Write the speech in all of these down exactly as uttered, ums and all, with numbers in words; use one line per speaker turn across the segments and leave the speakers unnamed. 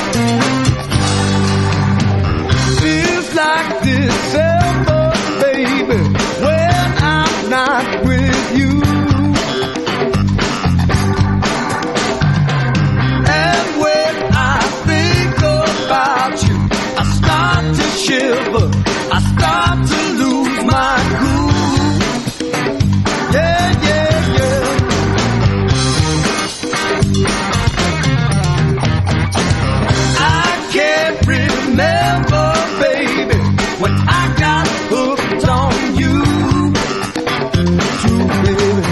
Feels like December, baby, when I'm not with you. And when I think about you, I start to shiver, I start to lose my cool. Yeah, yeah, yeah. I can't remember, baby, when I got hooked on you. True, baby.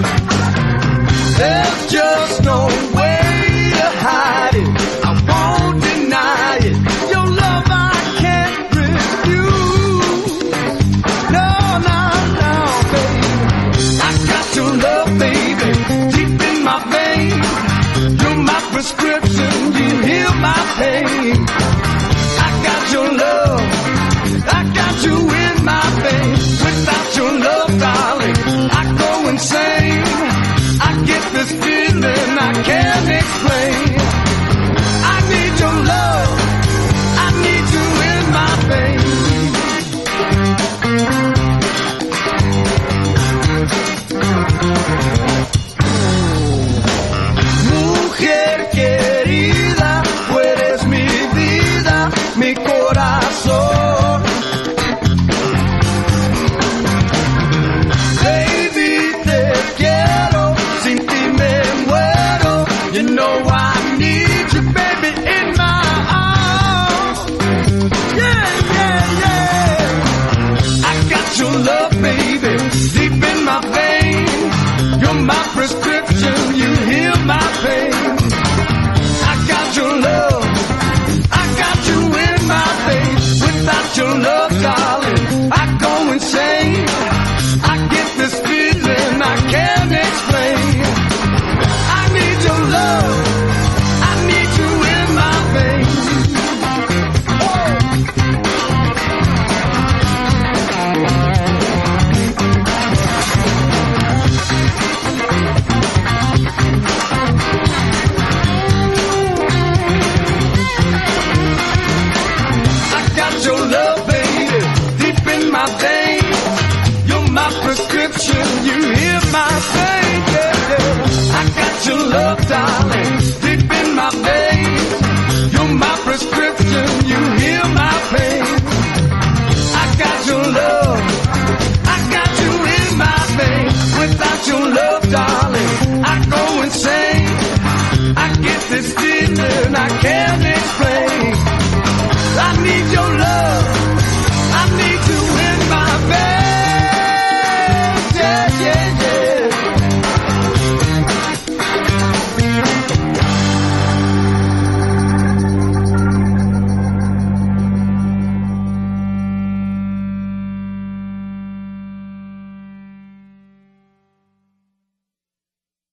There's just no way to hide it. I won't deny it. Your love I can't refuse. No, no, no, baby. I got your love, baby, deep in my veins. You're my prescription, you heal my pain. I got your love, I got you in my veins. Without your love, darling, I go insane. I get this feeling I can't explain. I need your love, I need you in my veins. Mujer querida, tú eres mi vida, mi corazón. Baby, te quiero, sin ti me muero. You know I need you, baby, in my arms. Yeah, yeah, yeah. I got your love, baby, deep in my veins. You're my prescription, you heal my pain. I got your love, I got you in my veins. Without your love, darling, I go insane. I get this feeling I can't explain. I need your love, I need you in my veins. I got your love, baby, deep in my veins. You're my prescription, you heal my pain. Yeah, yeah. I got your love, darling, deep in my veins. You're my prescription, you heal my pain. I got your love, I got you in my veins. Without your love, darling,